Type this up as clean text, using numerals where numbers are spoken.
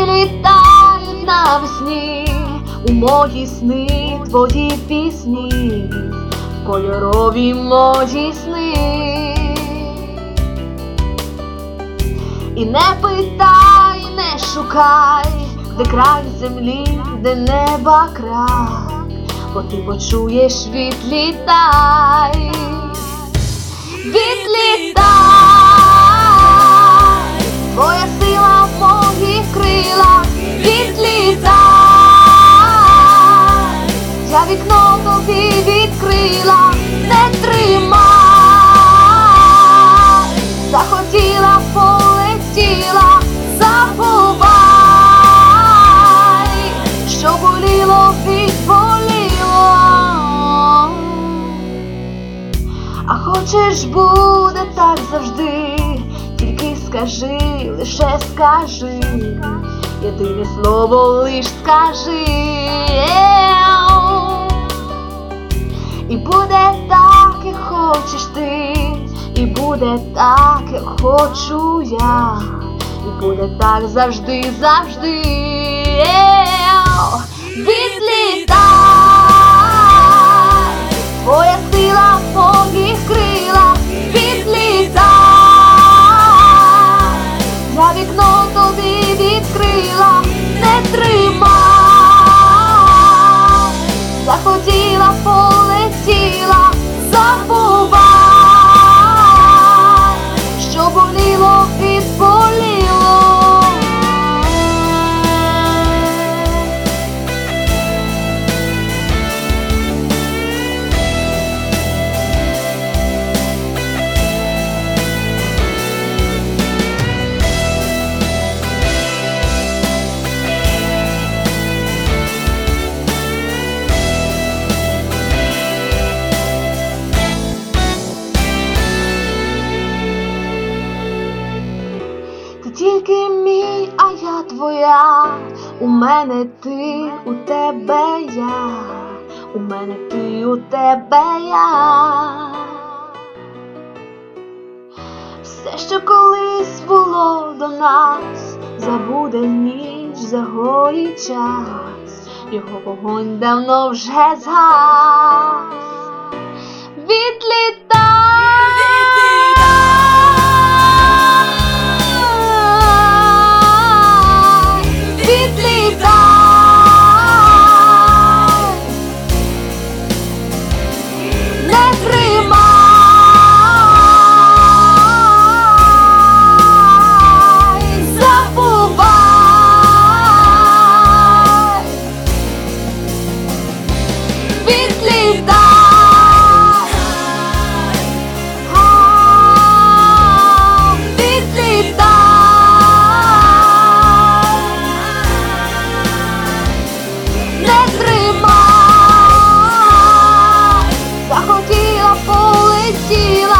Відлітають навесні у мої сни твої пісні, кольорові мої сни. І не питай, не шукай, де край землі, де неба край, бо ти почуєш, відлітай. Відлітай, твоя сила в моїх крилах. Відлітай, я вікно тобі відкрила. Не тримай, захотіла, полетіла. Забувай, що боліло, відболіло. А хочеш, буде так завжди, тільки скажи, лише скажи, єдине слово лиш скажи. І буде так, як хочеш ти, і буде так, як хочу я, і буде так завжди, завжди. Відлітай, твоя сила в моїх крилах. Відлітай, я вікно тобі відкрила. Не тримай, захотіла, полетіла. Забувай, що боліло, відболіло. Ти тільки мій, а я твоя. У мене ти, у тебе я. У мене ти, у тебе я. Все, що колись було до нас, забуде ніч, загоїть час. Його вогонь давно вже згас. Відлітай, захотіла, полетіла.